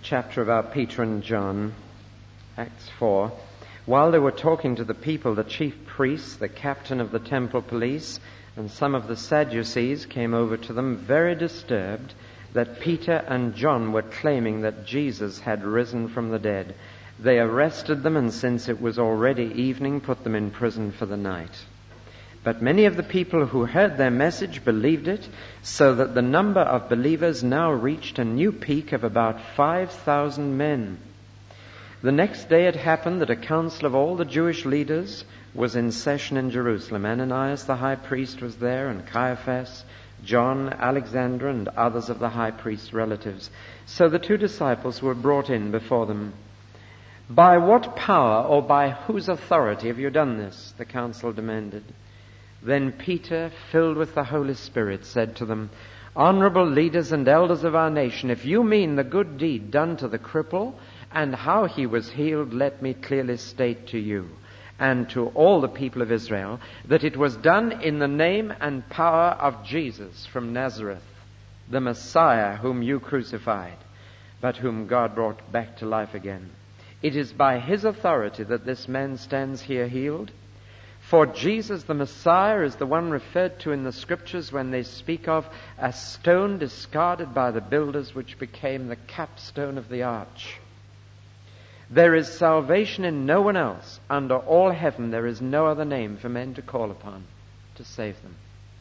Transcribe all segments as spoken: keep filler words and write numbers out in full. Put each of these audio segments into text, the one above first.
chapter about Peter and John, Acts four. While they were talking to the people, the chief priests, the captain of the temple police, and some of the Sadducees came over to them, very disturbed that Peter and John were claiming that Jesus had risen from the dead. They arrested them, and since it was already evening, put them in prison for the night. But many of the people who heard their message believed it, so that the number of believers now reached a new peak of about five thousand men. The next day it happened that a council of all the Jewish leaders was in session in Jerusalem. Ananias the high priest was there, and Caiaphas, John, Alexander, and others of the high priest's relatives. So the two disciples were brought in before them. "By what power or by whose authority have you done this?" the council demanded. Then Peter, filled with the Holy Spirit, said to them, "Honorable leaders and elders of our nation, if you mean the good deed done to the cripple and how he was healed, let me clearly state to you and to all the people of Israel that it was done in the name and power of Jesus from Nazareth, the Messiah whom you crucified, but whom God brought back to life again. It is by his authority that this man stands here healed. For Jesus the Messiah is the one referred to in the Scriptures when they speak of a stone discarded by the builders which became the capstone of the arch. There is salvation in no one else. Under all heaven there is no other name for men to call upon to save them."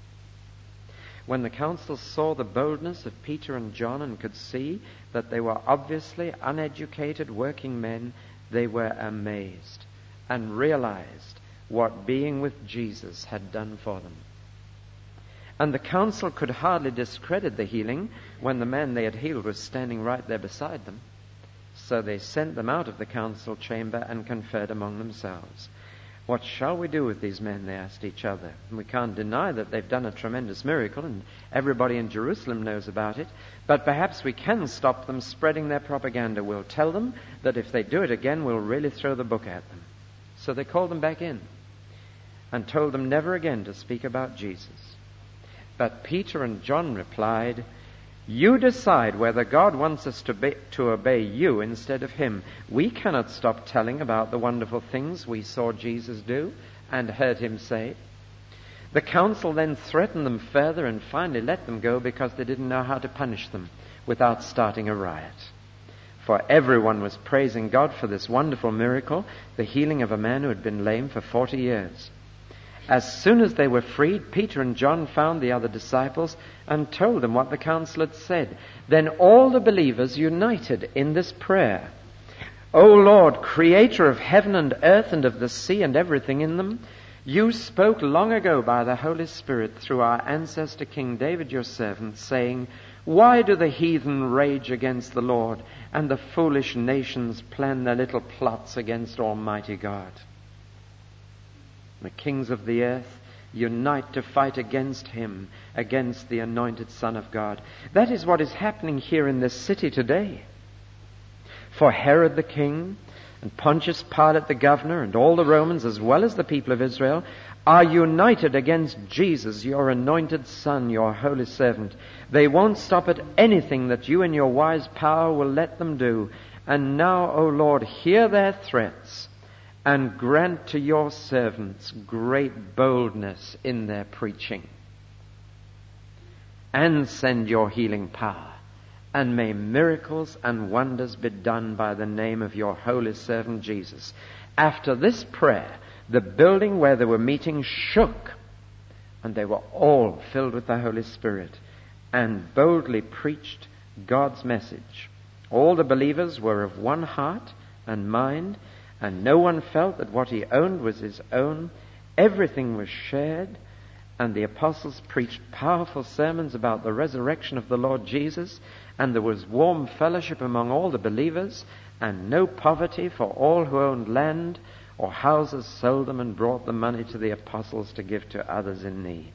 When the council saw the boldness of Peter and John and could see that they were obviously uneducated working men, they were amazed and realized what being with Jesus had done for them. And the council could hardly discredit the healing when the man they had healed was standing right there beside them. So they sent them out of the council chamber and conferred among themselves. "What shall we do with these men?" they asked each other. And we can't deny that they've done a tremendous miracle, and everybody in Jerusalem knows about it. But perhaps we can stop them spreading their propaganda. We'll tell them that if they do it again, we'll really throw the book at them. So they called them back in and told them never again to speak about Jesus. But Peter and John replied, "You decide whether God wants us to, be, to obey you instead of him. We cannot stop telling about the wonderful things we saw Jesus do and heard him say." The council then threatened them further and finally let them go because they didn't know how to punish them without starting a riot. For everyone was praising God for this wonderful miracle, the healing of a man who had been lame for forty years. As soon as they were freed, Peter and John found the other disciples and told them what the council had said. Then all the believers united in this prayer. "O Lord, creator of heaven and earth and of the sea and everything in them, you spoke long ago by the Holy Spirit through our ancestor King David, your servant, saying, 'Why do the heathen rage against the Lord, and the foolish nations plan their little plots against Almighty God?' The kings of the earth unite to fight against him, against the anointed Son of God." That is what is happening here in this city today. For Herod the king, and Pontius Pilate the governor, and all the Romans, as well as the people of Israel, are united against Jesus, your anointed Son, your holy servant. They won't stop at anything that you in your wise power will let them do. And now, O Lord, hear their threats, and grant to your servants great boldness in their preaching. And send your healing power, and may miracles and wonders be done by the name of your holy servant Jesus." After this prayer, the building where they were meeting shook, and they were all filled with the Holy Spirit and boldly preached God's message. All the believers were of one heart and mind, and no one felt that what he owned was his own. Everything was shared, and the apostles preached powerful sermons about the resurrection of the Lord Jesus, and there was warm fellowship among all the believers, and no poverty, for all who owned land or houses sold them and brought the money to the apostles to give to others in need.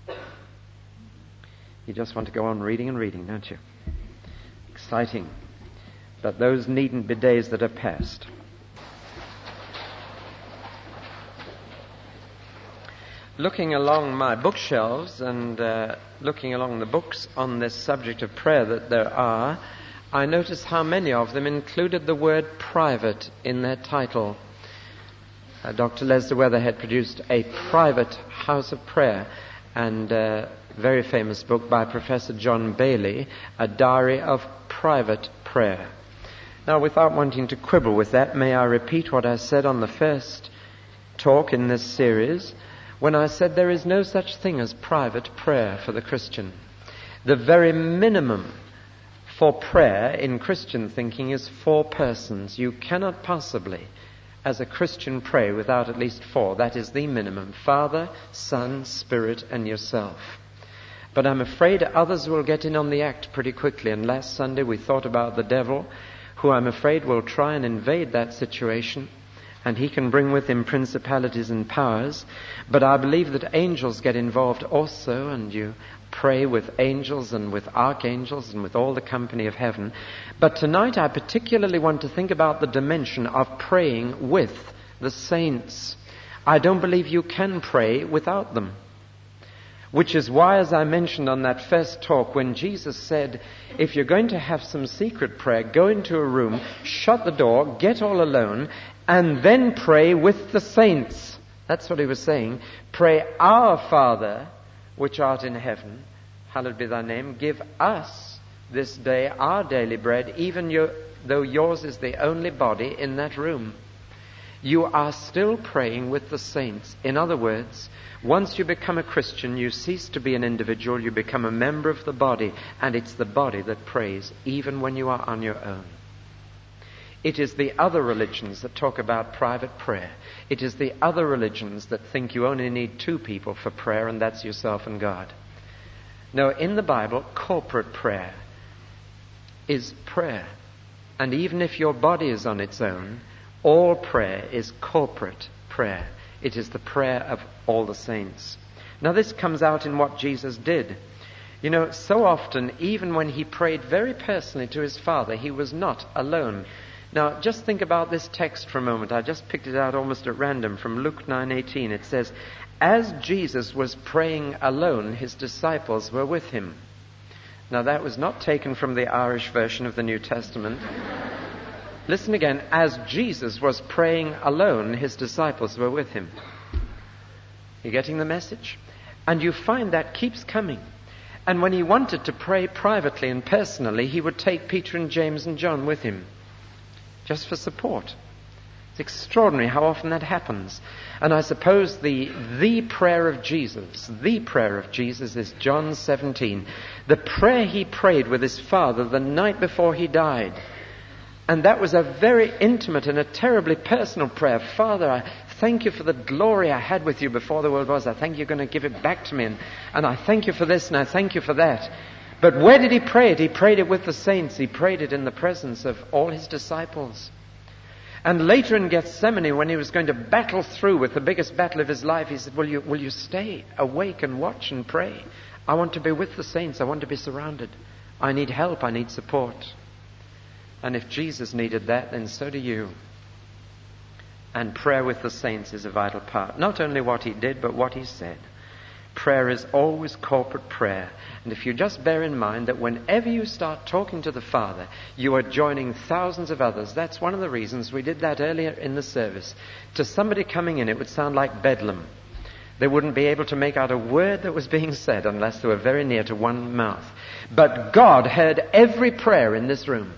You just want to go on reading and reading, don't you? Exciting. But those needn't be days that are past. Looking along my bookshelves and uh, looking along the books on this subject of prayer that there are, I noticed how many of them included the word private in their title. Uh, Doctor Leslie Weatherhead produced A Private House of Prayer, and a very famous book by Professor John Bailey, A Diary of Private Prayer. Now, without wanting to quibble with that, may I repeat what I said on the first talk in this series, when I said there is no such thing as private prayer for the Christian. The very minimum for prayer in Christian thinking is four persons. You cannot possibly, as a Christian, pray without at least four. That is the minimum: Father, Son, Spirit, and yourself. But I'm afraid others will get in on the act pretty quickly. And last Sunday we thought about the devil, who I'm afraid will try and invade that situation. And he can bring with him principalities and powers. But I believe that angels get involved also, and you pray with angels and with archangels and with all the company of heaven. But tonight I particularly want to think about the dimension of praying with the saints. I don't believe you can pray without them. Which is why, as I mentioned on that first talk, when Jesus said, if you're going to have some secret prayer, go into a room, shut the door, get all alone, and then pray with the saints. That's what he was saying. Pray, Our Father, which art in heaven, hallowed be thy name. Give us this day our daily bread, even your, though yours is the only body in that room. You are still praying with the saints. In other words, once you become a Christian, you cease to be an individual, you become a member of the body, and it's the body that prays, even when you are on your own. It is the other religions that talk about private prayer. It is the other religions that think you only need two people for prayer, and that's yourself and God. No, in the Bible, corporate prayer is prayer. And even if your body is on its own, all prayer is corporate prayer. It is the prayer of all the saints. Now, this comes out in what Jesus did. You know, so often, even when he prayed very personally to his Father, he was not alone. Now, just think about this text for a moment. I just picked it out almost at random from Luke nine eighteen. It says, as Jesus was praying alone, his disciples were with him. Now, that was not taken from the Irish version of the New Testament. Listen again. As Jesus was praying alone, his disciples were with him. You getting the message? And you find that keeps coming. And when he wanted to pray privately and personally, he would take Peter and James and John with him, just for support. It's extraordinary how often that happens. And I suppose the the prayer of Jesus, the prayer of Jesus is John seventeen. The prayer he prayed with his Father the night before he died. And that was a very intimate and a terribly personal prayer. Father, I thank you for the glory I had with you before the world was. I thank you're going to give it back to me. And, and I thank you for this and I thank you for that. But where did he pray it? He prayed it with the saints. He prayed it in the presence of all his disciples. And later in Gethsemane, when he was going to battle through with the biggest battle of his life, he said, will you, will you stay awake and watch and pray? I want to be with the saints. I want to be surrounded. I need help. I need support. And if Jesus needed that, then so do you. And prayer with the saints is a vital part. Not only what he did, but what he said. Prayer is always corporate prayer. And if you just bear in mind that whenever you start talking to the Father, you are joining thousands of others. That's one of the reasons we did that earlier in the service. To somebody coming in, it would sound like bedlam. They wouldn't be able to make out a word that was being said unless they were very near to one mouth. But God heard every prayer in this room.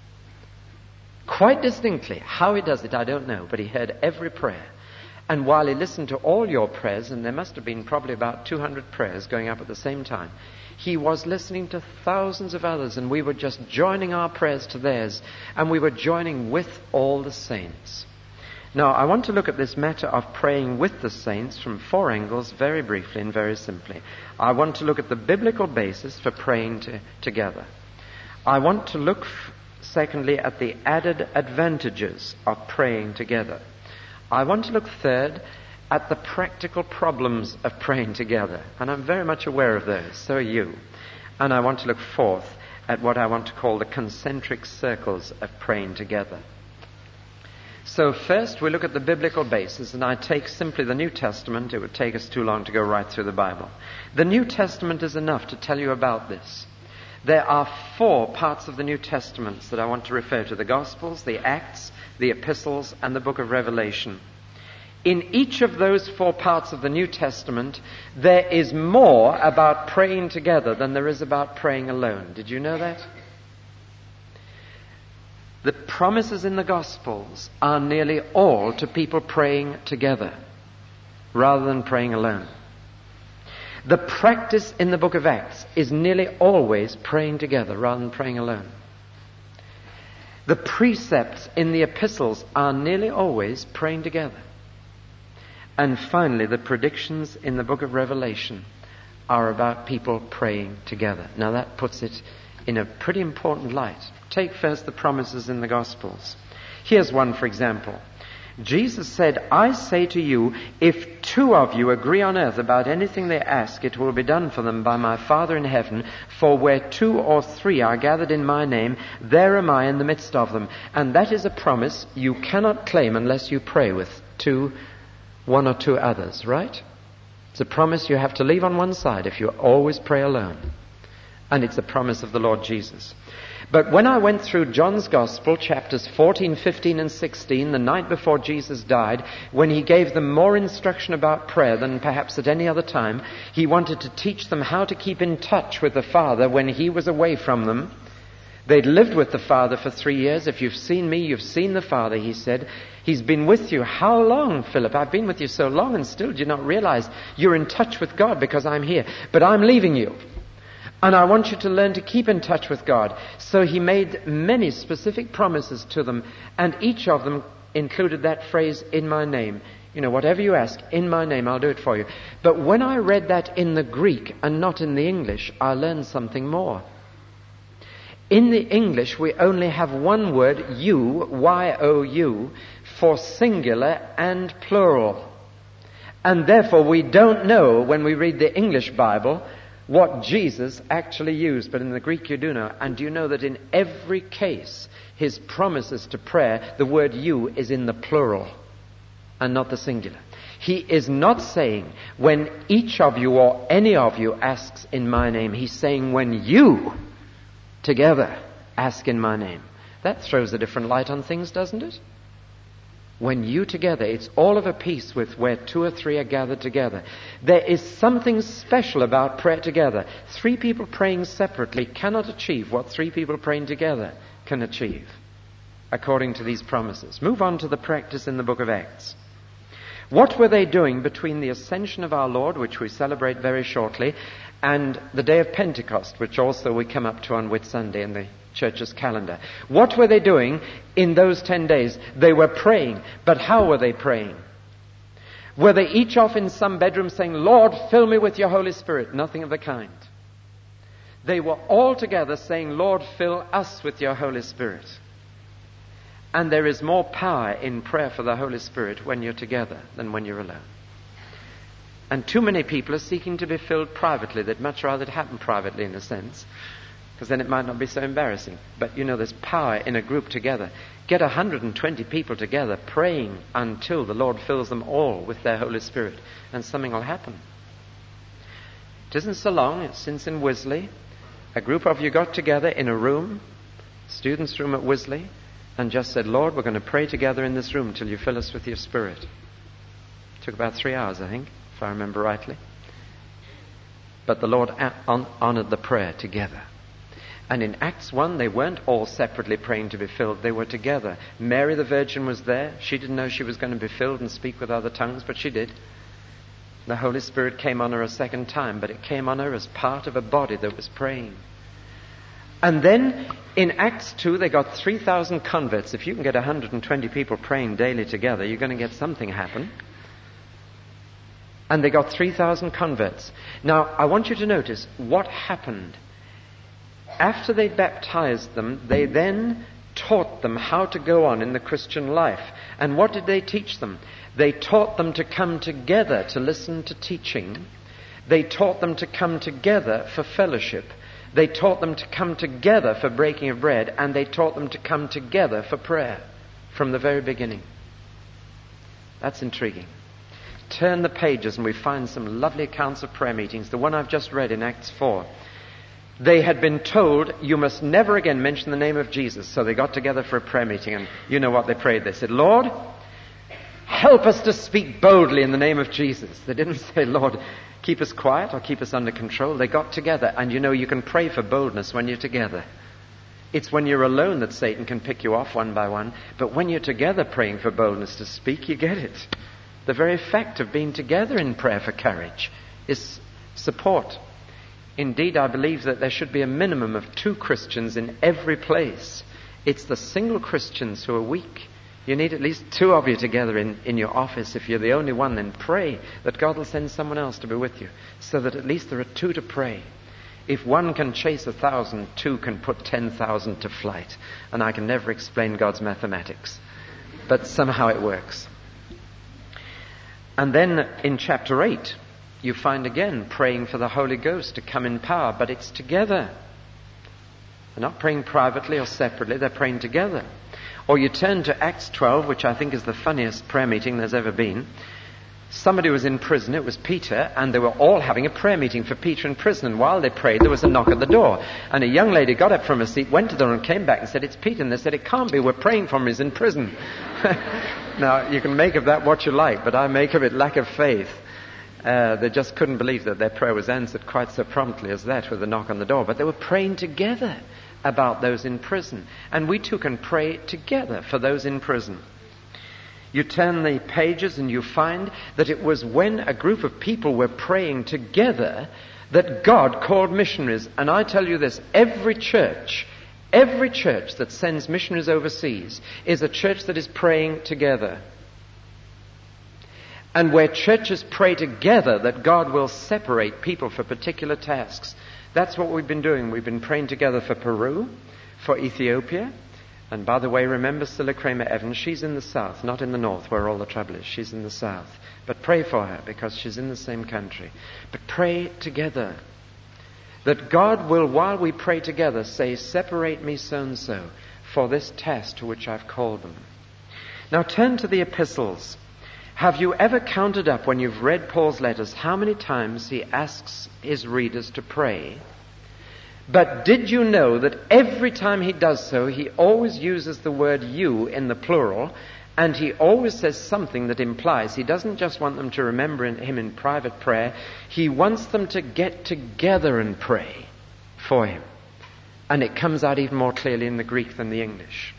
Quite distinctly. How he does it, I don't know, but he heard every prayer. And while he listened to all your prayers, and there must have been probably about two hundred prayers going up at the same time, he was listening to thousands of others, and we were just joining our prayers to theirs, and we were joining with all the saints. Now, I want to look at this matter of praying with the saints from four angles, very briefly and very simply. I want to look at the biblical basis for praying to, together. I want to look f- Secondly, at the added advantages of praying together. I want to look third at the practical problems of praying together. And I'm very much aware of those. So are you. And I want to look fourth at what I want to call the concentric circles of praying together. So first we look at the biblical basis, and I take simply the New Testament. It would take us too long to go right through the Bible. The New Testament is enough to tell you about this. There are four parts of the New Testament that I want to refer to: the Gospels, the Acts, the Epistles, and the book of Revelation. In each of those four parts of the New Testament, there is more about praying together than there is about praying alone. Did you know that? The promises in the Gospels are nearly all to people praying together rather than praying alone. The practice in the book of Acts is nearly always praying together rather than praying alone. The precepts in the epistles are nearly always praying together. And finally, the predictions in the book of Revelation are about people praying together. Now that puts it in a pretty important light. Take first the promises in the Gospels. Here's one, for example. Jesus said, "I say to you, if two of you agree on earth about anything they ask, it will be done for them by my Father in heaven. For where two or three are gathered in my name, there am I in the midst of them." And that is a promise you cannot claim unless you pray with two, one or two others, right? It's a promise you have to leave on one side if you always pray alone. And it's a promise of the Lord Jesus. But when I went through John's Gospel, chapters fourteen, fifteen, and sixteen, the night before Jesus died, when he gave them more instruction about prayer than perhaps at any other time, he wanted to teach them how to keep in touch with the Father when he was away from them. They'd lived with the Father for three years. "If you've seen me, you've seen the Father," he said. "He's been with you." "How long, Philip? I've been with you so long, and still do you not realize you're in touch with God because I'm here? But I'm leaving you. And I want you to learn to keep in touch with God." So he made many specific promises to them, and each of them included that phrase, "in my name." You know, whatever you ask, in my name, I'll do it for you. But when I read that in the Greek and not in the English, I learned something more. In the English, we only have one word, you, Y O U, for singular and plural. And therefore, we don't know when we read the English Bible what Jesus actually used, but in the Greek you do know. And do you know that in every case, his promises to prayer, the word you is in the plural and not the singular. He is not saying when each of you or any of you asks in my name. He's saying when you together ask in my name. That throws a different light on things, doesn't it? When you together, it's all of a piece with where two or three are gathered together. There is something special about prayer together. Three people praying separately cannot achieve what three people praying together can achieve, according to these promises. Move on to the practice in the book of Acts. What were they doing between the ascension of our Lord, which we celebrate very shortly, and the day of Pentecost, which also we come up to on Whit Sunday in the church's calendar? What were they doing in those ten days? They were praying. But how were they praying? Were they each off in some bedroom saying, "Lord, fill me with your Holy Spirit"? Nothing of the kind. They were all together saying, "Lord, fill us with your Holy Spirit." And there is more power in prayer for the Holy Spirit when you're together than when you're alone. And too many people are seeking to be filled privately. They'd much rather it happen privately in a sense, because then it might not be so embarrassing. But you know, there's power in a group together. Get one hundred twenty people together praying until the Lord fills them all with their Holy Spirit, and something will happen. It isn't so long since in Wisley, a group of you got together in a room, students' room at Wisley, and just said, "Lord, we're going to pray together in this room till you fill us with your Spirit." It took about three hours, I think, if I remember rightly. But the Lord honored the prayer together. And in Acts one, they weren't all separately praying to be filled. They were together. Mary the Virgin was there. She didn't know she was going to be filled and speak with other tongues, but she did. The Holy Spirit came on her a second time, but it came on her as part of a body that was praying. And then in Acts two, they got three thousand converts. If you can get one hundred twenty people praying daily together, you're going to get something happen. And they got three thousand converts. Now, I want you to notice what happened. After they baptized them, they then taught them how to go on in the Christian life. And what did they teach them? They taught them to come together to listen to teaching. They taught them to come together for fellowship. They taught them to come together for breaking of bread. And they taught them to come together for prayer from the very beginning. That's intriguing. Turn the pages and we find some lovely accounts of prayer meetings. The one I've just read in Acts four. They had been told, you must never again mention the name of Jesus. So they got together for a prayer meeting, and you know what they prayed. They said, Lord, help us to speak boldly in the name of Jesus. They didn't say, Lord, keep us quiet or keep us under control. They got together, and you know, you can pray for boldness when you're together. It's when you're alone that Satan can pick you off one by one. But when you're together praying for boldness to speak, you get it. The very fact of being together in prayer for courage is support. Indeed, I believe that there should be a minimum of two Christians in every place. It's the single Christians who are weak. You need at least two of you together in, in your office. If you're the only one, then pray that God will send someone else to be with you, so that at least there are two to pray. If one can chase a thousand, two can put ten thousand to flight. And I can never explain God's mathematics, but somehow it works. And then in chapter eight, you find again praying for the Holy Ghost to come in power, but it's together. They're not praying privately or separately, they're praying together. Or you turn to Acts twelve, which I think is the funniest prayer meeting there's ever been. Somebody was in prison, it was Peter, and they were all having a prayer meeting for Peter in prison. And while they prayed, there was a knock at the door. And a young lady got up from her seat, went to the door and came back and said, it's Peter. And they said, it can't be, we're praying for him, he's in prison. Now, you can make of that what you like, but I make of it lack of faith. Uh, they just couldn't believe that their prayer was answered quite so promptly as that with a knock on the door. But they were praying together about those in prison. And we too can pray together for those in prison. You turn the pages and you find that it was when a group of people were praying together that God called missionaries. And I tell you this, every church, every church that sends missionaries overseas is a church that is praying together. And where churches pray together that God will separate people for particular tasks. That's what we've been doing. We've been praying together for Peru, for Ethiopia. And by the way, remember Cilla Kramer Evans, she's in the south, not in the north where all the trouble is. She's in the south. But pray for her because she's in the same country. But pray together. That God will, while we pray together, say, separate me so and so for this task to which I've called them. Now turn to the epistles. Have you ever counted up when you've read Paul's letters how many times he asks his readers to pray? But did you know that every time he does so, he always uses the word you in the plural, and he always says something that implies he doesn't just want them to remember him in private prayer, he wants them to get together and pray for him. And it comes out even more clearly in the Greek than the English.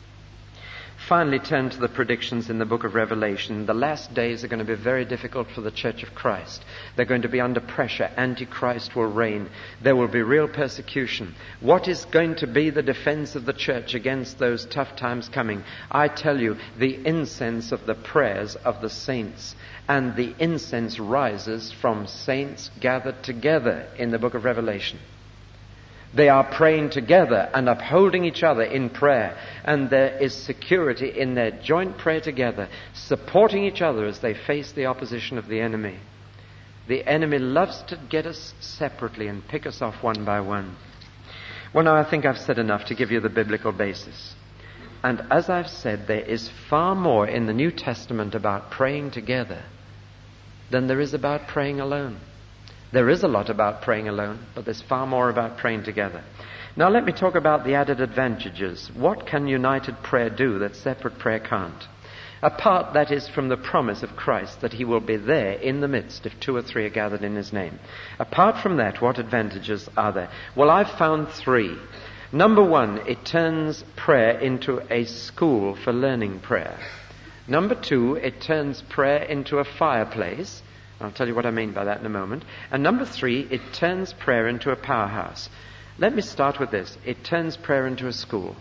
Finally, turn to the predictions in the book of Revelation. The last days are going to be very difficult for the Church of Christ. They're going to be under pressure. Antichrist will reign. There will be real persecution. What is going to be the defense of the church against those tough times coming? I tell you, the incense of the prayers of the saints. And the incense rises from saints gathered together in the book of Revelation. They are praying together and upholding each other in prayer. And there is security in their joint prayer together, supporting each other as they face the opposition of the enemy. The enemy loves to get us separately and pick us off one by one. Well, now I think I've said enough to give you the biblical basis. And as I've said, there is far more in the New Testament about praying together than there is about praying alone. There is a lot about praying alone, but there's far more about praying together. Now let me talk about the added advantages. What can united prayer do that separate prayer can't? Apart, that is, from the promise of Christ that he will be there in the midst if two or three are gathered in his name. Apart from that, what advantages are there? Well, I've found three. Number one, it turns prayer into a school for learning prayer. Number two, it turns prayer into a fireplace. I'll tell you what I mean by that in a moment. And number three, it turns prayer into a powerhouse. Let me start with this. It turns prayer into a school.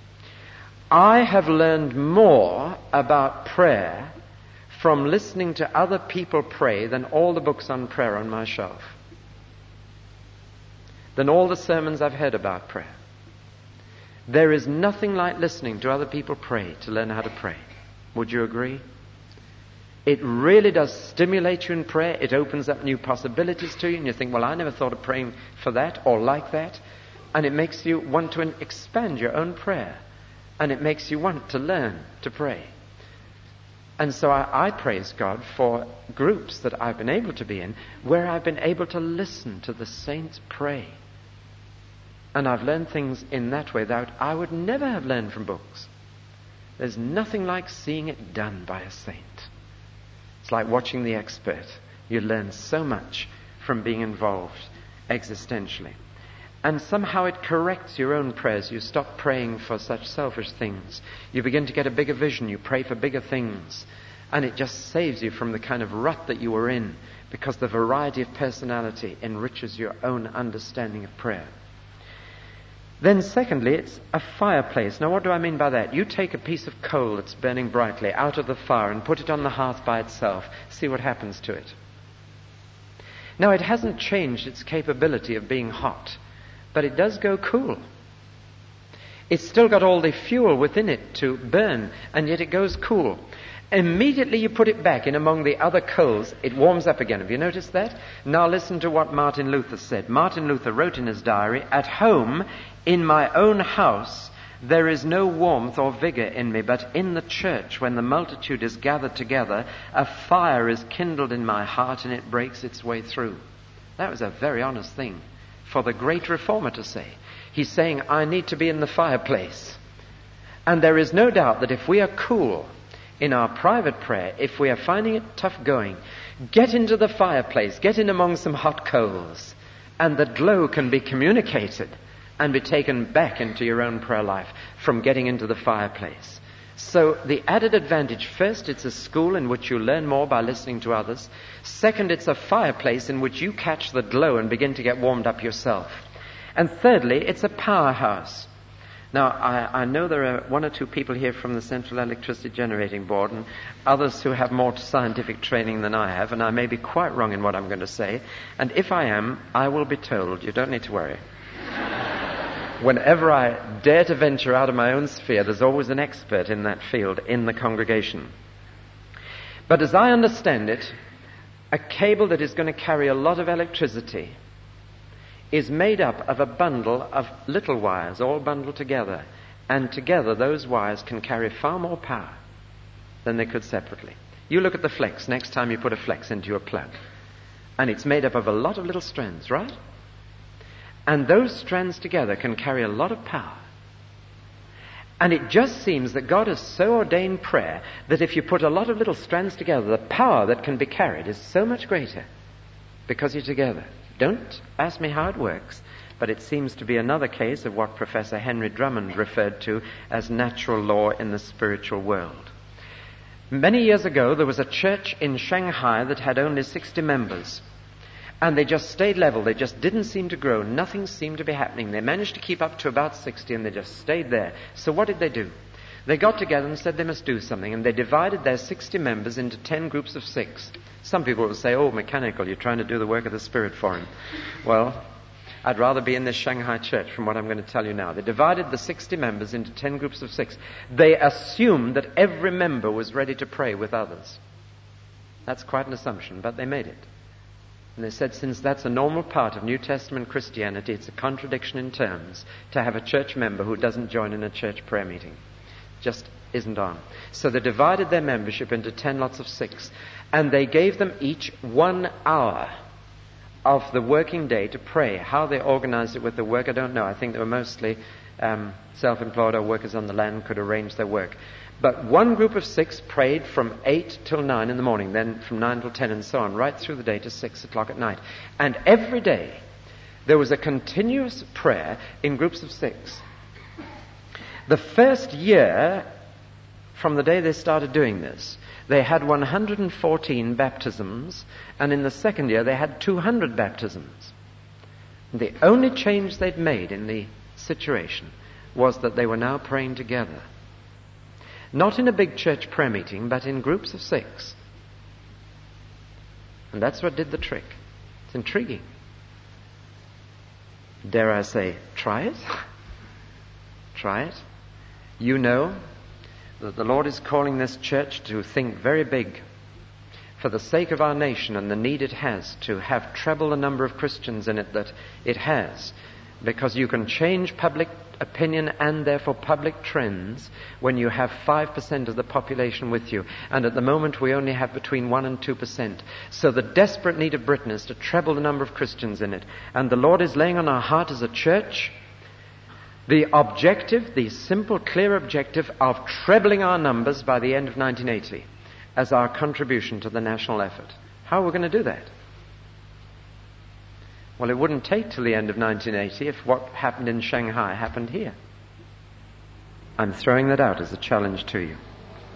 I have learned more about prayer from listening to other people pray than all the books on prayer on my shelf. Than all the sermons I've heard about prayer. There is nothing like listening to other people pray to learn how to pray. Would you agree? It really does stimulate you in prayer. It opens up new possibilities to you. And you think, well, I never thought of praying for that or like that. And it makes you want to expand your own prayer. And it makes you want to learn to pray. And so I, I praise God for groups that I've been able to be in where I've been able to listen to the saints pray. And I've learned things in that way that I would never have learned from books. There's nothing like seeing it done by a saint. It's like watching the expert. You learn so much from being involved existentially. And somehow it corrects your own prayers. You stop praying for such selfish things. You begin to get a bigger vision. You pray for bigger things. And it just saves you from the kind of rut that you were in, because the variety of personality enriches your own understanding of prayer. Then secondly, it's a fireplace. Now what do I mean by that? You take a piece of coal that's burning brightly out of the fire and put it on the hearth by itself. See what happens to it. Now it hasn't changed its capability of being hot, but it does go cool. It's still got all the fuel within it to burn, and yet it goes cool. Immediately you put it back in among the other coals, it warms up again. Have you noticed that? Now listen to what Martin Luther said. Martin Luther wrote in his diary, "At home, in my own house, there is no warmth or vigor in me, but in the church, when the multitude is gathered together, a fire is kindled in my heart and it breaks its way through." That was a very honest thing for the great reformer to say. He's saying, I need to be in the fireplace. And there is no doubt that if we are cool in our private prayer, if we are finding it tough going, get into the fireplace, get in among some hot coals, and the glow can be communicated and be taken back into your own prayer life from getting into the fireplace. So the added advantage, first, it's a school in which you learn more by listening to others. Second, it's a fireplace in which you catch the glow and begin to get warmed up yourself. And thirdly, it's a powerhouse. Now, I, I know there are one or two people here from the Central Electricity Generating Board and others who have more scientific training than I have, and I may be quite wrong in what I'm going to say. And if I am, I will be told. You don't need to worry. Whenever I dare to venture out of my own sphere, there's always an expert in that field in the congregation. But as I understand it, a cable that is going to carry a lot of electricity is made up of a bundle of little wires, all bundled together. And together, those wires can carry far more power than they could separately. You look at the flex next time you put a flex into your plug. And it's made up of a lot of little strands, right? And those strands together can carry a lot of power. And it just seems that God has so ordained prayer that if you put a lot of little strands together, the power that can be carried is so much greater because you're together. Don't ask me how it works, but it seems to be another case of what Professor Henry Drummond referred to as natural law in the spiritual world. Many years ago, there was a church in Shanghai that had only sixty members. And they just stayed level. They just didn't seem to grow. Nothing seemed to be happening. They managed to keep up to about sixty, and they just stayed there. So what did they do? They got together and said they must do something, and they divided their sixty members into ten groups of six. Some people will say, oh, mechanical, you're trying to do the work of the Spirit for him. Well, I'd rather be in this Shanghai church from what I'm going to tell you now. They divided the sixty members into ten groups of six. They assumed that every member was ready to pray with others. That's quite an assumption, but they made it. And they said, since that's a normal part of New Testament Christianity, it's a contradiction in terms to have a church member who doesn't join in a church prayer meeting. Just isn't on. So they divided their membership into ten lots of six. And they gave them each one hour of the working day to pray. How they organized it with the work, I don't know. I think they were mostly um, self-employed or workers on the land could arrange their work. But one group of six prayed from eight till nine in the morning, then from nine till ten and so on, right through the day to six o'clock at night. And every day there was a continuous prayer in groups of six. The first year, from the day they started doing this, they had one hundred fourteen baptisms, and in the second year they had two hundred baptisms. And the only change they'd made in the situation was that they were now praying together. Not in a big church prayer meeting, but in groups of six. And that's what did the trick. It's intriguing. Dare I say, try it? Try it. You know that the Lord is calling this church to think very big for the sake of our nation and the need it has to have treble the number of Christians in it that it has. Because you can change public opinion and therefore public trends when you have five percent of the population with you. And at the moment we only have between one and two percent. So the desperate need of Britain is to treble the number of Christians in it. And the Lord is laying on our heart as a church The objective, the simple, clear objective of trebling our numbers by the end of nineteen eighty as our contribution to the national effort. How are we going to do that? Well, it wouldn't take till the end of nineteen eighty if what happened in Shanghai happened here. I'm throwing that out as a challenge to you.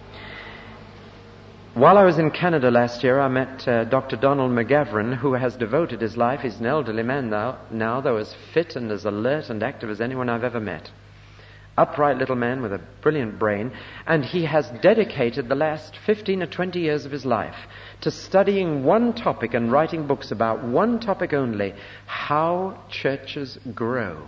While I was in Canada last year, I met uh, Doctor Donald McGavran, who has devoted his life, he's an elderly man now, now, though as fit and as alert and active as anyone I've ever met. Upright little man with a brilliant brain, and he has dedicated the last fifteen or twenty years of his life to studying one topic and writing books about one topic only: how churches grow.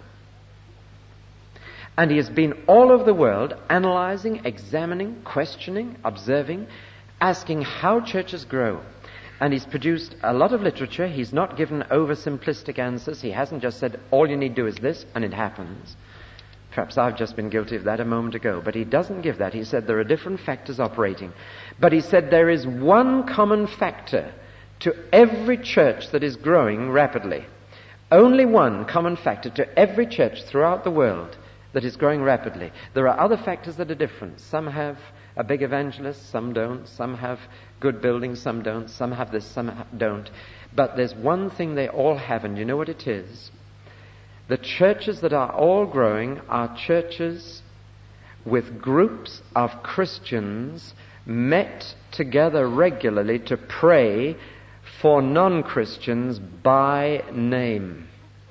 And he has been all over the world analyzing, examining, questioning, observing, asking how churches grow. And he's produced a lot of literature. He's not given oversimplistic answers. He hasn't just said, all you need to do is this, and it happens. Perhaps I've just been guilty of that a moment ago. But he doesn't give that. He said there are different factors operating. But he said there is one common factor to every church that is growing rapidly. Only one common factor to every church throughout the world that is growing rapidly. There are other factors that are different. Some have a big evangelist, some don't. Some have good buildings, some don't. Some have this, some don't. But there's one thing they all have, and you know what it is? The churches that are all growing are churches with groups of Christians met together regularly to pray for non-Christians by name.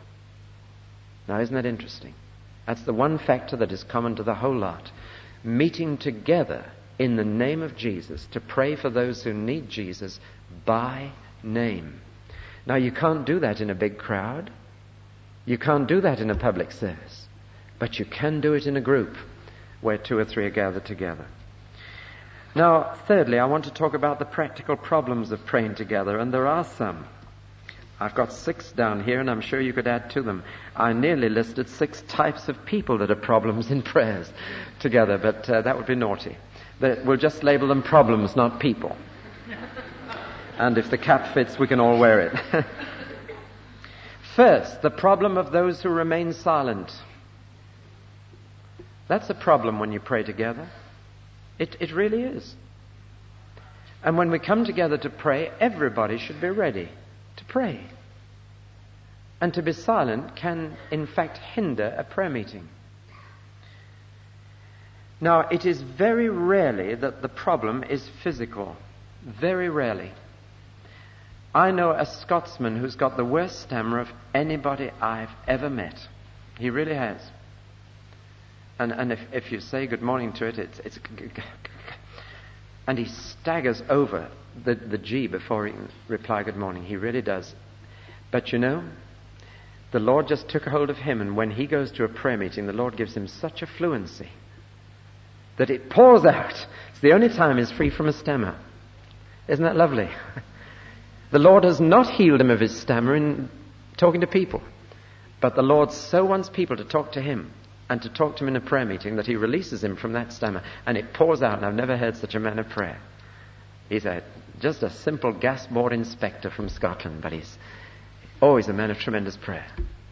Now, isn't that interesting? That's the one factor that is common to the whole lot. Meeting together in the name of Jesus to pray for those who need Jesus by name. Now, you can't do that in a big crowd. You can't do that in a public service. But you can do it in a group where two or three are gathered together. Now, thirdly, I want to talk about the practical problems of praying together, and there are some. I've got six down here, and I'm sure you could add to them. I nearly listed six types of people that are problems in prayers together, but uh, that would be naughty. But we'll just label them problems, not people. And if the cap fits, we can all wear it. First, the problem of those who remain silent. That's a problem when you pray together. It, it really is. And when we come together to pray, everybody should be ready to pray. And to be silent can, in fact, hinder a prayer meeting. Now, it is very rarely that the problem is physical. Very rarely. I know a Scotsman who's got the worst stammer of anybody I've ever met. He really has. And, and if, if you say good morning to it, it's... it's and he staggers over the, the G before he reply good morning. He really does. But you know, the Lord just took hold of him, and when he goes to a prayer meeting, the Lord gives him such a fluency that it pours out. It's the only time he's free from a stammer. Isn't that lovely? The Lord has not healed him of his stammer in talking to people. But the Lord so wants people to talk to him and to talk to him in a prayer meeting that he releases him from that stammer. And it pours out, and I've never heard such a man of prayer. He's a, just a simple gas board inspector from Scotland, but he's always a man of tremendous prayer.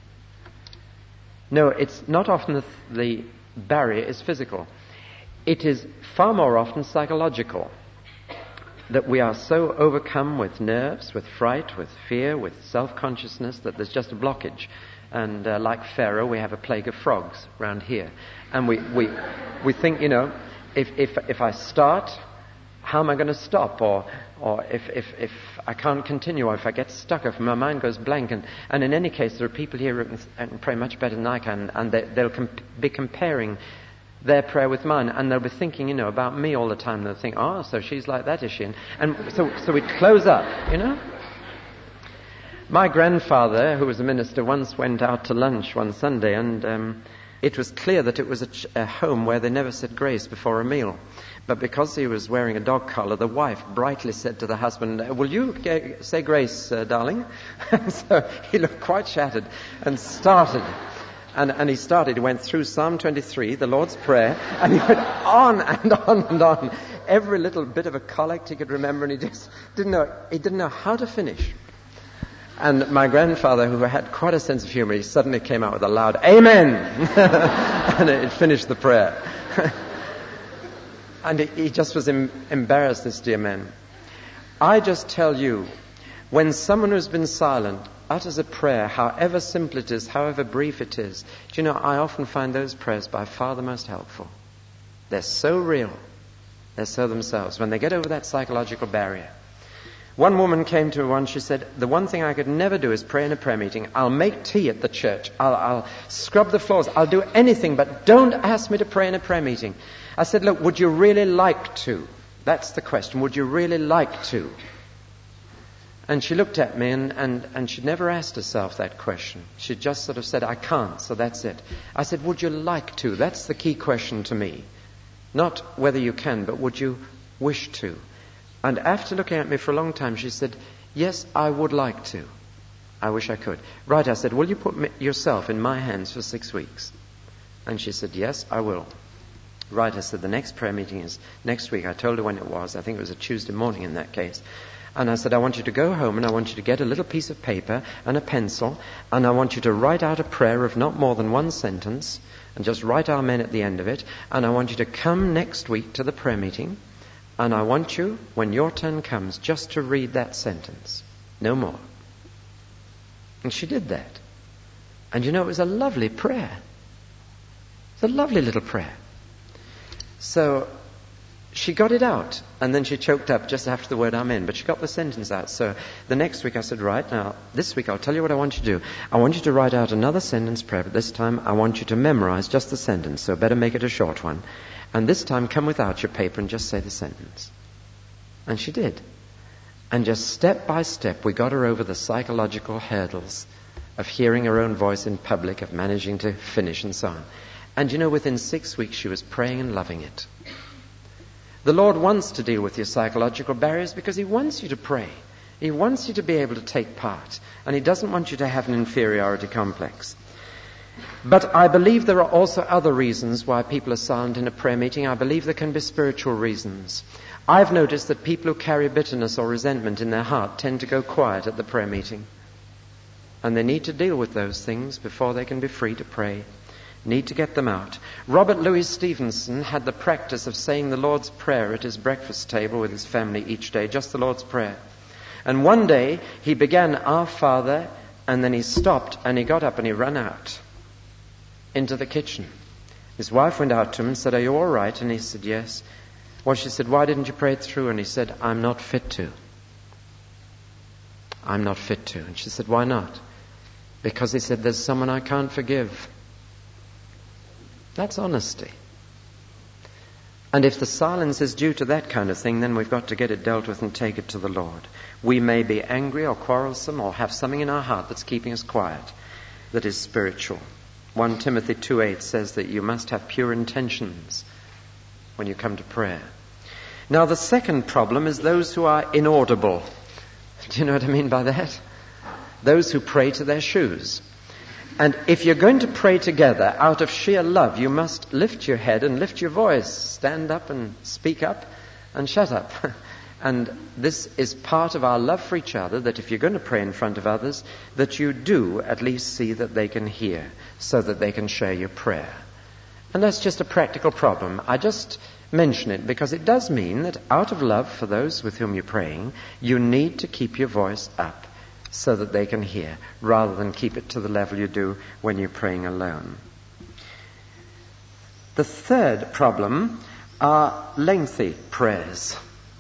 No, it's not often the, the barrier is physical. It is far more often psychological. That we are so overcome with nerves, with fright, with fear, with self-consciousness that there's just a blockage. And uh, like Pharaoh, we have a plague of frogs around here. And we we we think, you know, if if if I start, how am I going to stop? Or or if if if I can't continue, or if I get stuck, if my mind goes blank. And, and in any case, there are people here who can pray much better than I can, and they, they'll comp- be comparing their prayer with mine, and they'll be thinking, you know, about me all the time. They'll think, oh, so she's like that, is she? And, and so, so we close up, you know. My grandfather, who was a minister, once went out to lunch one Sunday, and um, it was clear that it was a, ch- a home where they never said grace before a meal. But because he was wearing a dog collar, the wife brightly said to the husband, will you g- say grace, uh, darling? So he looked quite shattered and started. And, and he started, he went through Psalm twenty-three, the Lord's Prayer, and he went on and on and on. Every little bit of a collect he could remember, and he just didn't know, he didn't know how to finish. And my grandfather, who had quite a sense of humor, he suddenly came out with a loud amen. And it finished the prayer. And he just was em- embarrassed, this dear man. I just tell you, when someone who's been silent utters a prayer, however simple it is, however brief it is, do you know, I often find those prayers by far the most helpful. They're so real. They're so themselves. When they get over that psychological barrier. One woman came to me once, she said, the one thing I could never do is pray in a prayer meeting. I'll make tea at the church. I'll, I'll scrub the floors. I'll do anything, but don't ask me to pray in a prayer meeting. I said, look, would you really like to? That's the question. Would you really like to? And she looked at me, and, and, and she'd never asked herself that question. She just sort of said, I can't, so that's it. I said, would you like to? That's the key question to me. Not whether you can, but would you wish to? And after looking at me for a long time, she said, yes, I would like to. I wish I could. Right, I said, will you put me, yourself in my hands for six weeks? And she said, yes, I will. Right, I said, the next prayer meeting is next week. I told her when it was. I think it was a Tuesday morning in that case. And I said, I want you to go home and I want you to get a little piece of paper and a pencil, and I want you to write out a prayer of not more than one sentence, and just write amen at the end of it. And I want you to come next week to the prayer meeting, and I want you, when your turn comes, just to read that sentence. No more. And she did that. And you know, it was a lovely prayer. It's a lovely little prayer. So she got it out, and then she choked up just after the word amen, but she got the sentence out. So the next week I said, right, now, this week I'll tell you what I want you to do. I want you to write out another sentence prayer, but this time I want you to memorize just the sentence, so better make it a short one. And this time come without your paper and just say the sentence. And she did. And just step by step we got her over the psychological hurdles of hearing her own voice in public, of managing to finish and so on. And you know, within six weeks she was praying and loving it. The Lord wants to deal with your psychological barriers because He wants you to pray. He wants you to be able to take part. And He doesn't want you to have an inferiority complex. But I believe there are also other reasons why people are silent in a prayer meeting. I believe there can be spiritual reasons. I've noticed that people who carry bitterness or resentment in their heart tend to go quiet at the prayer meeting. And they need to deal with those things before they can be free to pray. Need to get them out. Robert Louis Stevenson had the practice of saying the Lord's Prayer at his breakfast table with his family each day, just the Lord's Prayer. And one day he began Our Father, and then he stopped and he got up and he ran out into the kitchen. His wife went out to him and said, are you all right? And he said, yes. Well, she said, why didn't you pray it through? And he said, I'm not fit to. I'm not fit to. And she said, why not? Because he said, there's someone I can't forgive. That's honesty. And if the silence is due to that kind of thing, then we've got to get it dealt with and take it to the Lord. We may be angry or quarrelsome or have something in our heart that's keeping us quiet, that is spiritual. First Timothy two eight says that you must have pure intentions when you come to prayer. Now, the second problem is those who are inaudible. Do you know what I mean by that? Those who pray to their shoes. And if you're going to pray together out of sheer love, you must lift your head and lift your voice. Stand up and speak up and shut up. And this is part of our love for each other, that if you're going to pray in front of others, that you do at least see that they can hear, so that they can share your prayer. And that's just a practical problem. I just mention it because it does mean that out of love for those with whom you're praying, you need to keep your voice up, so that they can hear, rather than keep it to the level you do when you're praying alone. The third problem are lengthy prayers.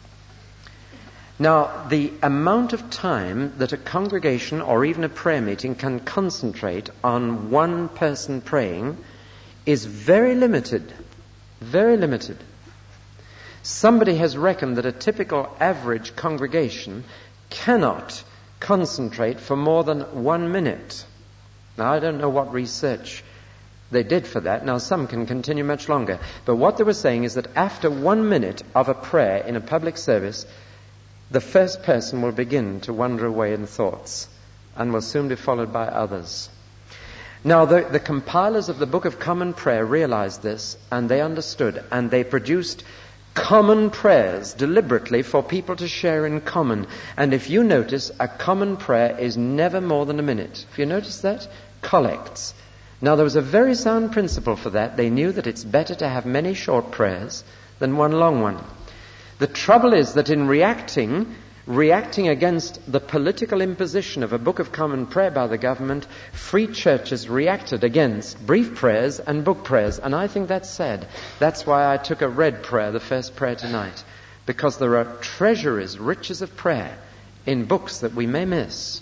Now, the amount of time that a congregation or even a prayer meeting can concentrate on one person praying is very limited. Very limited. Somebody has reckoned that a typical average congregation cannot concentrate for more than one minute. Now, I don't know what research they did for that. Now, some can continue much longer. But what they were saying is that after one minute of a prayer in a public service, the first person will begin to wander away in thoughts and will soon be followed by others. Now, the, the compilers of the Book of Common Prayer realized this, and they understood, and they produced common prayers deliberately for people to share in common. And if you notice, a common prayer is never more than a minute. If you notice that? Collects. Now, there was a very sound principle for that. They knew that it's better to have many short prayers than one long one. The trouble is that in reacting, reacting against the political imposition of a Book of Common Prayer by the government, free churches reacted against brief prayers and book prayers. And I think that's sad. That's why I took a red prayer, the first prayer tonight. Because there are treasuries, riches of prayer in books that we may miss.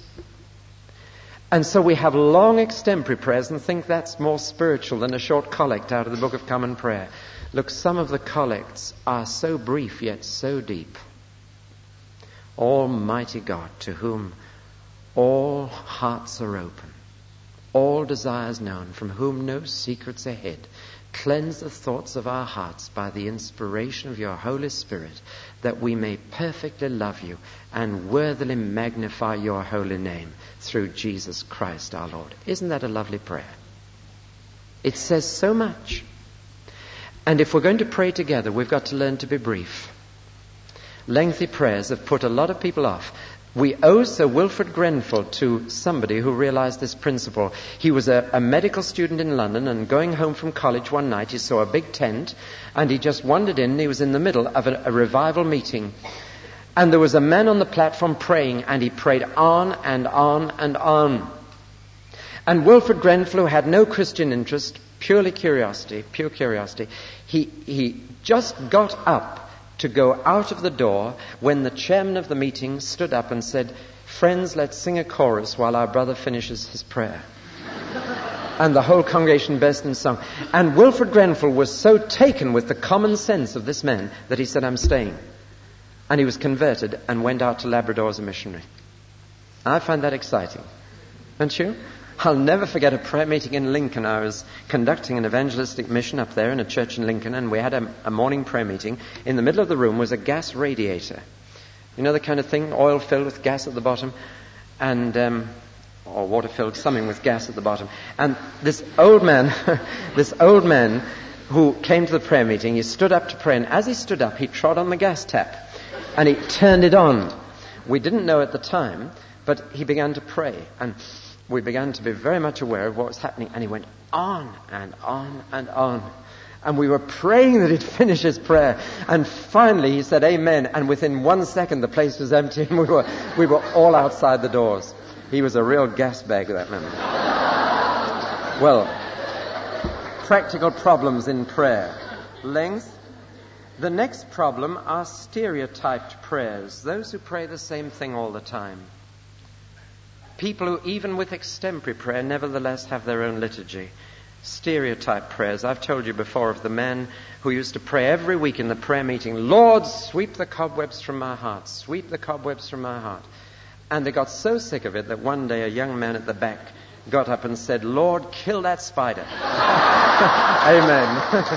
And so we have long extempore prayers and think that's more spiritual than a short collect out of the Book of Common Prayer. Look, some of the collects are so brief yet so deep. Almighty God, to whom all hearts are open, all desires known, from whom no secrets are hid, cleanse the thoughts of our hearts by the inspiration of your Holy Spirit, that we may perfectly love you and worthily magnify your holy name through Jesus Christ our Lord. Isn't that a lovely prayer? It says so much. And if we're going to pray together, we've got to learn to be brief. Lengthy prayers have put a lot of people off. We owe Sir Wilfrid Grenfell to somebody who realized this principle. He was a, a medical student in London, and going home from college one night, he saw a big tent, and he just wandered in. He was in the middle of a, a revival meeting. And there was a man on the platform praying, and he prayed on and on and on. And Wilfrid Grenfell, who had no Christian interest, purely curiosity, pure curiosity, he, he just got up to go out of the door when the chairman of the meeting stood up and said, "Friends, let's sing a chorus while our brother finishes his prayer." And the whole congregation burst into song. And Wilfrid Grenfell was so taken with the common sense of this man that he said, "I'm staying." And he was converted and went out to Labrador as a missionary. I find that exciting. Don't you? I'll never forget a prayer meeting in Lincoln. I was conducting an evangelistic mission up there in a church in Lincoln, and we had a, a morning prayer meeting. In the middle of the room was a gas radiator. You know the kind of thing, oil filled with gas at the bottom, and um, or water filled, something with gas at the bottom. And this old man, this old man who came to the prayer meeting, he stood up to pray, and as he stood up, he trod on the gas tap, and he turned it on. We didn't know at the time, but he began to pray, and we began to be very much aware of what was happening, and he went on and on and on. And we were praying that he'd finish his prayer. And finally he said, "Amen." And within one second the place was empty, and we were, we were all outside the doors. He was a real gas bag, that man. Well, practical problems in prayer. Length. The next problem are stereotyped prayers. Those who pray the same thing all the time. People who, even with extempore prayer, nevertheless have their own liturgy. Stereotype prayers. I've told you before of the man who used to pray every week in the prayer meeting, "Lord, sweep the cobwebs from my heart, sweep the cobwebs from my heart." And they got so sick of it that one day a young man at the back got up and said, "Lord, kill that spider." Amen.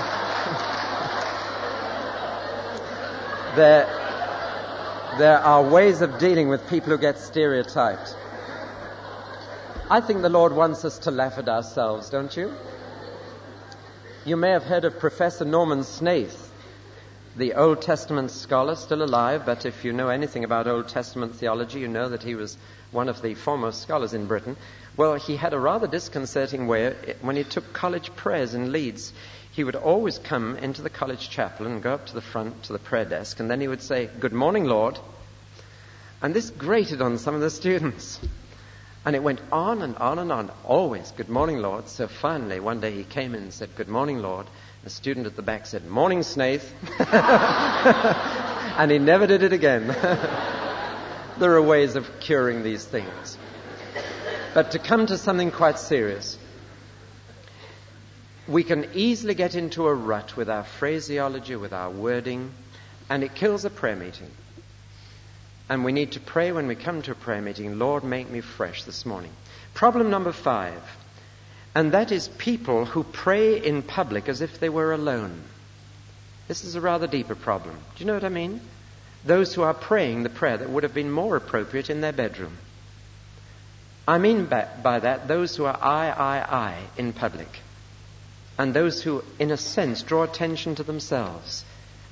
there, there are ways of dealing with people who get stereotyped. I think the Lord wants us to laugh at ourselves, don't you? You may have heard of Professor Norman Snaith, the Old Testament scholar, still alive, but if you know anything about Old Testament theology, you know that he was one of the foremost scholars in Britain. Well, he had a rather disconcerting way. When he took college prayers in Leeds, he would always come into the college chapel and go up to the front to the prayer desk, and then he would say, "Good morning, Lord." And this grated on some of the students. And it went on and on and on, always, "Good morning, Lord." So finally, one day he came in and said, "Good morning, Lord." The student at the back said, "Morning, Snaith." And he never did it again. There are ways of curing these things. But to come to something quite serious, we can easily get into a rut with our phraseology, with our wording, and it kills a prayer meeting. And we need to pray when we come to a prayer meeting, "Lord, make me fresh this morning." Problem number five, and that is people who pray in public as if they were alone. This is a rather deeper problem. Do you know what I mean? Those who are praying the prayer that would have been more appropriate in their bedroom. I mean by, by that those who are I, I, I in public, and those who, in a sense, draw attention to themselves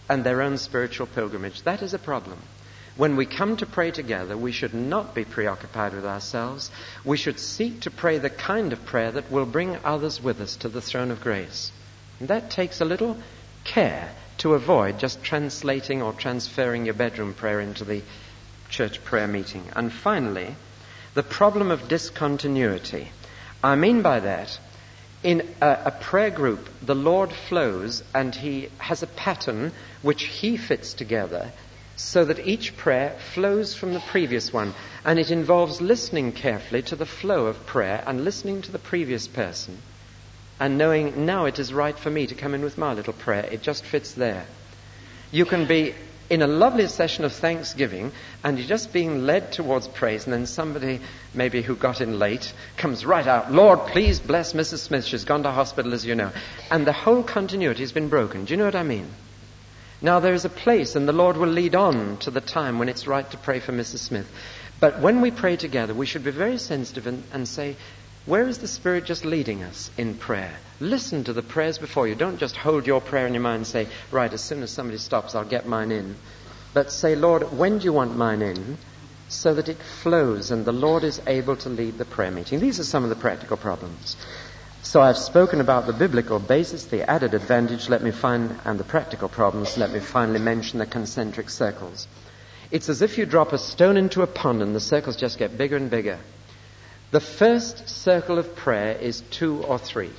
and their own spiritual pilgrimage. That is a problem. When we come to pray together, we should not be preoccupied with ourselves. We should seek to pray the kind of prayer that will bring others with us to the throne of grace. And that takes a little care to avoid just translating or transferring your bedroom prayer into the church prayer meeting. And finally, the problem of discontinuity. I mean by that, in a, a prayer group, the Lord flows and he has a pattern which he fits together so that each prayer flows from the previous one. And it involves listening carefully to the flow of prayer and listening to the previous person and knowing now it is right for me to come in with my little prayer. It just fits there. You can be in a lovely session of thanksgiving and you're just being led towards praise, and then somebody maybe who got in late comes right out, Lord, please bless Missus Smith. She's gone to hospital, as you know. And the whole continuity has been broken. Do you know what I mean? Now there is a place, and the Lord will lead on to the time when it's right to pray for Missus Smith. But when we pray together, we should be very sensitive and, and say, where is the Spirit just leading us in prayer? Listen to the prayers before you. Don't just hold your prayer in your mind and say, right, as soon as somebody stops, I'll get mine in. But say, Lord, when do you want mine in? So that it flows and the Lord is able to lead the prayer meeting. These are some of the practical problems. So I've spoken about the biblical basis, the added advantage, let me find, and the practical problems. Let me finally mention the concentric circles. It's as if you drop a stone into a pond and the circles just get bigger and bigger. The first circle of prayer is two or three.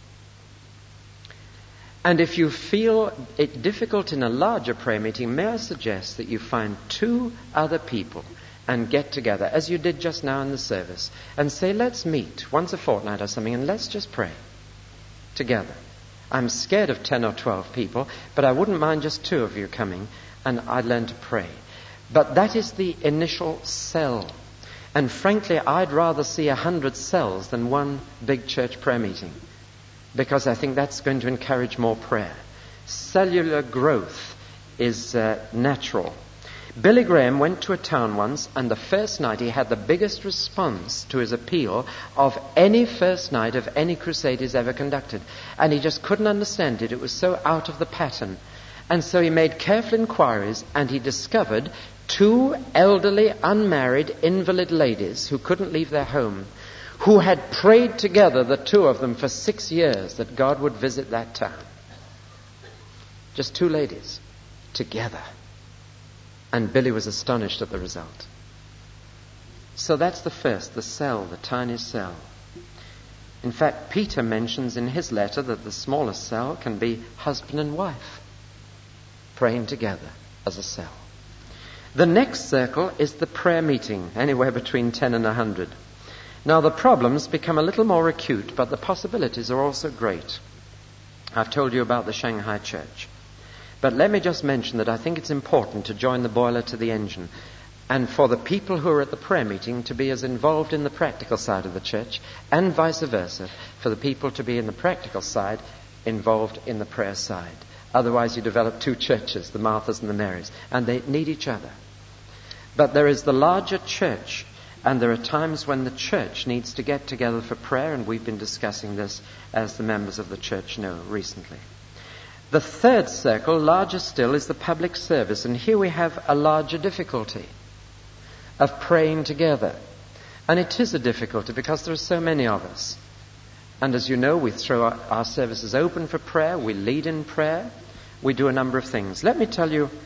And if you feel it difficult in a larger prayer meeting, may I suggest that you find two other people and get together, as you did just now in the service, and say, let's meet once a fortnight or something, and let's just pray together. I'm scared of ten or twelve people, but I wouldn't mind just two of you coming, and I'd learn to pray. But that is the initial cell. And frankly, I'd rather see a hundred cells than one big church prayer meeting, because I think that's going to encourage more prayer. Cellular growth is uh, natural. Billy Graham went to a town once, and the first night he had the biggest response to his appeal of any first night of any crusade he's ever conducted. And he just couldn't understand it. It was so out of the pattern. And so he made careful inquiries, and he discovered two elderly, unmarried, invalid ladies who couldn't leave their home, who had prayed together, the two of them, for six years that God would visit that town. Just two ladies together. And Billy was astonished at the result. So that's the first, the cell, the tiny cell. In fact, Peter mentions in his letter that the smallest cell can be husband and wife praying together as a cell. The next circle is the prayer meeting, anywhere between ten and a hundred. Now the problems become a little more acute, but the possibilities are also great. I've told you about the Shanghai church. But let me just mention that I think it's important to join the boiler to the engine, and for the people who are at the prayer meeting to be as involved in the practical side of the church, and vice versa, for the people to be in the practical side involved in the prayer side. Otherwise you develop two churches, the Marthas and the Marys, and they need each other. But there is the larger church, and there are times when the church needs to get together for prayer, and we've been discussing this, as the members of the church know, recently. The third circle, larger still, is the public service, and here we have a larger difficulty of praying together. And it is a difficulty because there are so many of us. And as you know, we throw our, our services open for prayer, we lead in prayer, we do a number of things. Let me tell you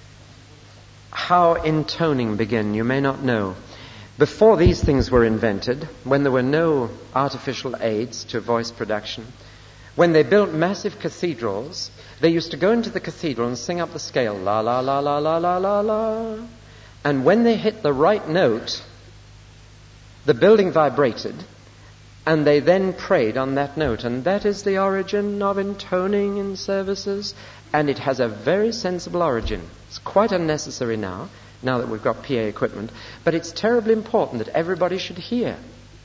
how intoning began. You may not know. Before these things were invented, when there were no artificial aids to voice production, when they built massive cathedrals, they used to go into the cathedral and sing up the scale, la la la la la la la la. And when they hit the right note, the building vibrated, and they then prayed on that note. And that is the origin of intoning in services, and it has a very sensible origin. It's quite unnecessary now, now that we've got P A equipment, but it's terribly important that everybody should hear,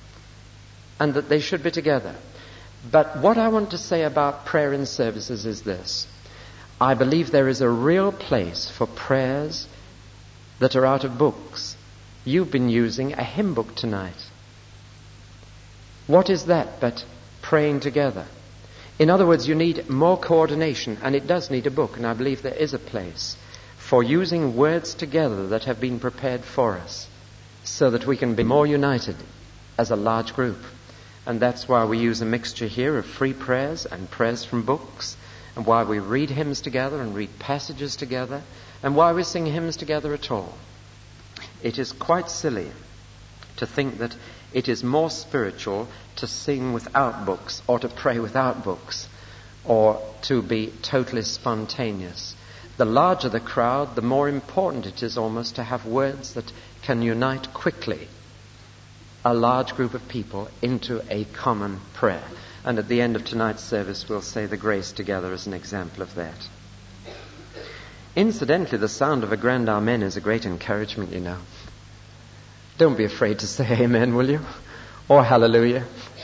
and that they should be together. But what I want to say about prayer in services is this. I believe there is a real place for prayers that are out of books. You've been using a hymn book tonight. What is that but praying together? In other words, you need more coordination, and it does need a book, and I believe there is a place for using words together that have been prepared for us so that we can be more united as a large group. And that's why we use a mixture here of free prayers and prayers from books, and why we read hymns together and read passages together, and why we sing hymns together at all. It is quite silly to think that it is more spiritual to sing without books or to pray without books or to be totally spontaneous. The larger the crowd, the more important it is almost to have words that can unite quickly a large group of people into a common prayer. And at the end of tonight's service, we'll say the grace together as an example of that. Incidentally, the sound of a grand amen is a great encouragement, you know. Don't be afraid to say amen, will you? Or hallelujah.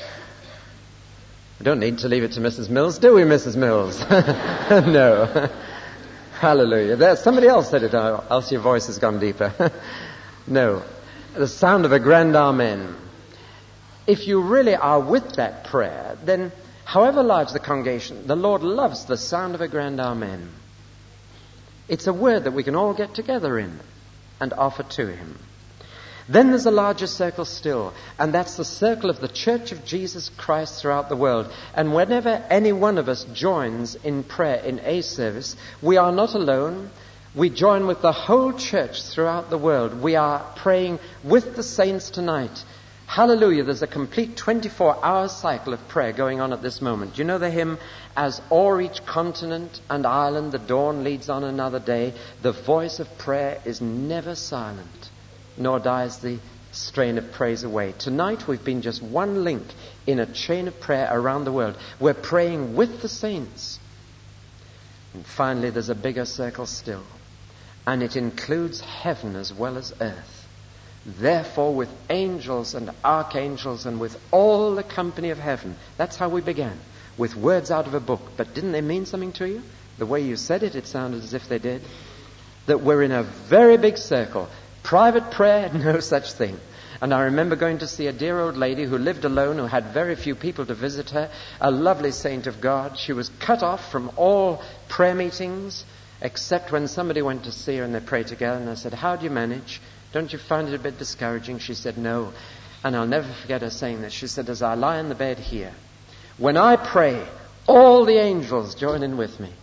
We don't need to leave it to Missus Mills, do we, Missus Mills? No. Hallelujah. There, somebody else said it, else your voice has gone deeper. No. The sound of a grand amen. If you really are with that prayer, then however large the congregation, the Lord loves the sound of a grand amen. It's a word that we can all get together in and offer to him. Then there's a larger circle still, and that's the circle of the Church of Jesus Christ throughout the world. And whenever any one of us joins in prayer in a service, we are not alone. We join with the whole church throughout the world. We are praying with the saints tonight. Hallelujah, there's a complete twenty-four hour cycle of prayer going on at this moment. Do you know the hymn, as o'er each continent and island the dawn leads on another day, the voice of prayer is never silent, nor dies the strain of praise away. Tonight we've been just one link in a chain of prayer around the world. We're praying with the saints. And finally there's a bigger circle still, and it includes heaven as well as earth. Therefore, with angels and archangels and with all the company of heaven. That's how we began, with words out of a book. But didn't they mean something to you? The way you said it, it sounded as if they did. That we're in a very big circle. Private prayer, no such thing. And I remember going to see a dear old lady who lived alone, who had very few people to visit her, a lovely saint of God. She was cut off from all prayer meetings, except when somebody went to see her and they prayed together. And I said, how do you manage? Don't you find it a bit discouraging? She said, no. And I'll never forget her saying this. She said, as I lie in the bed here, when I pray, all the angels join in with me.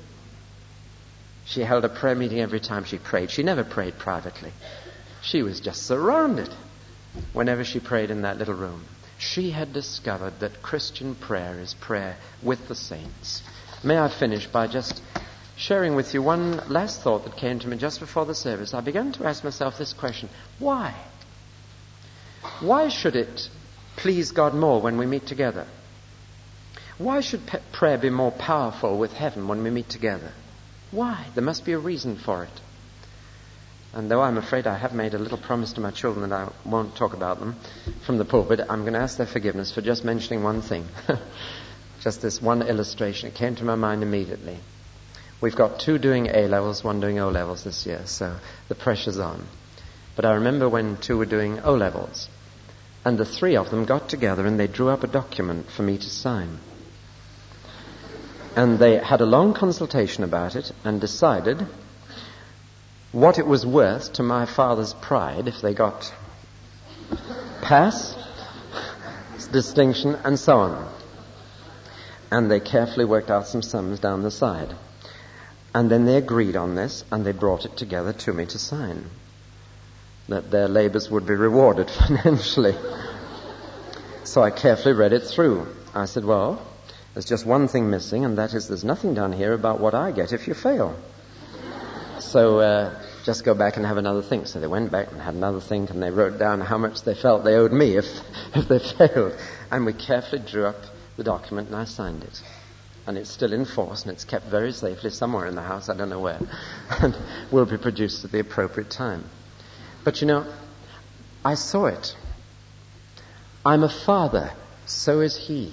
She held a prayer meeting every time she prayed. She never prayed privately. She was just surrounded whenever she prayed in that little room. She had discovered that Christian prayer is prayer with the saints. May I finish by just sharing with you one last thought that came to me just before the service. I began to ask myself this question. Why? Why should it please God more when we meet together? Why should pe- prayer be more powerful with heaven when we meet together? Why? There must be a reason for it. And though I'm afraid I have made a little promise to my children that I won't talk about them from the pulpit, I'm going to ask their forgiveness for just mentioning one thing. Just this one illustration. It came to my mind immediately. We've got two doing A-levels, one doing O-levels this year, so the pressure's on. But I remember when two were doing O-levels, and the three of them got together and they drew up a document for me to sign. And they had a long consultation about it and decided what it was worth to my father's pride if they got pass, distinction, and so on. And they carefully worked out some sums down the side. And then they agreed on this, and they brought it together to me to sign, that their labors would be rewarded financially. So I carefully read it through. I said, well, there's just one thing missing, and that is there's nothing down here about what I get if you fail. So uh, just go back and have another think. So they went back and had another think, and they wrote down how much they felt they owed me if, if they failed. And we carefully drew up the document, and I signed it. And it's still in force, and it's kept very safely somewhere in the house, I don't know where, and will be produced at the appropriate time. But you know, I saw it. I'm a father, so is he.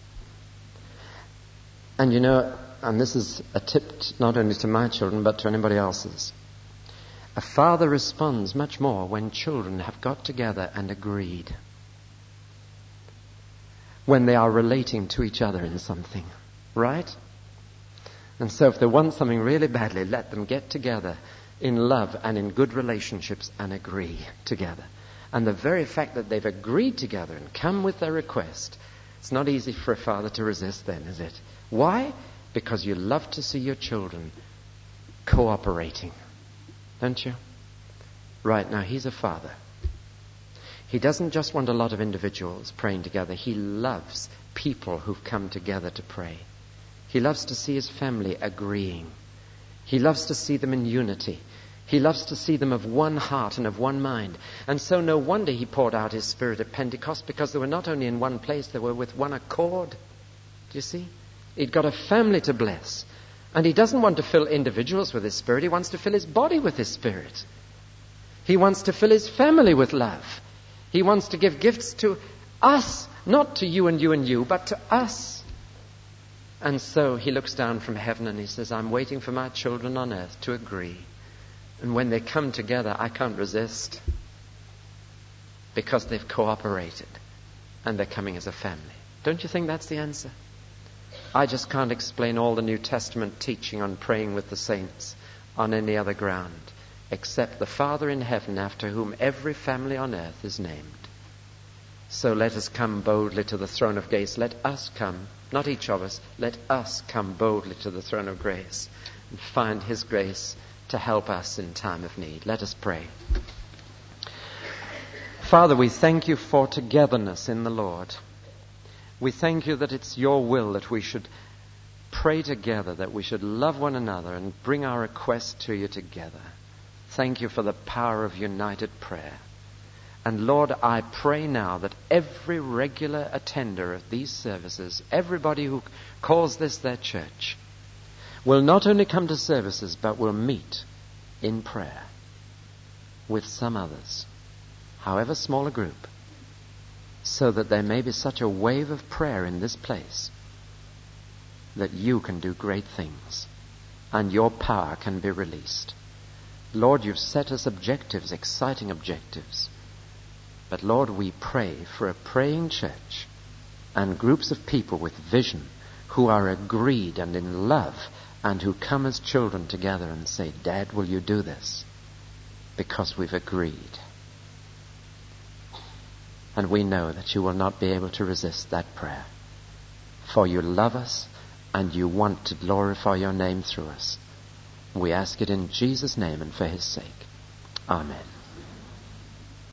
And you know, and this is a tip not only to my children, but to anybody else's. A father responds much more when children have got together and agreed. when they are relating to each other in something, right? And so if they want something really badly, let them get together in love and in good relationships and agree together. And the very fact that they've agreed together and come with their request, it's not easy for a father to resist then, is it? Why? Because you love to see your children cooperating, don't you? Right, now he's a father. He doesn't just want a lot of individuals praying together. He loves people who've come together to pray. He loves to see his family agreeing. He loves to see them in unity. He loves to see them of one heart and of one mind. And so no wonder he poured out his Spirit at Pentecost, because they were not only in one place, they were with one accord. Do you see? He'd got a family to bless. And he doesn't want to fill individuals with his Spirit. He wants to fill his body with his Spirit. He wants to fill his family with love. He wants to give gifts to us, not to you and you and you, but to us. And so he looks down from heaven and he says, I'm waiting for my children on earth to agree. And when they come together, I can't resist, because they've cooperated and they're coming as a family. Don't you think that's the answer? I just can't explain all the New Testament teaching on praying with the saints on any other ground, except the Father in heaven, after whom every family on earth is named. So let us come boldly to the throne of grace. Let us come, not each of us, let us come boldly to the throne of grace and find his grace to help us in time of need. Let us pray. Father, we thank you for togetherness in the Lord. We thank you that it's your will that we should pray together, that we should love one another and bring our requests to you together. Thank you for the power of united prayer. And Lord, I pray now that every regular attender of these services, everybody who calls this their church, will not only come to services, but will meet in prayer with some others, however small a group, so that there may be such a wave of prayer in this place that you can do great things and your power can be released. Lord, you've set us objectives, exciting objectives. But Lord, we pray for a praying church and groups of people with vision who are agreed and in love, and who come as children together and say, Dad, will you do this? Because we've agreed. And we know that you will not be able to resist that prayer. For you love us and you want to glorify your name through us. We ask it in Jesus' name and for his sake. Amen.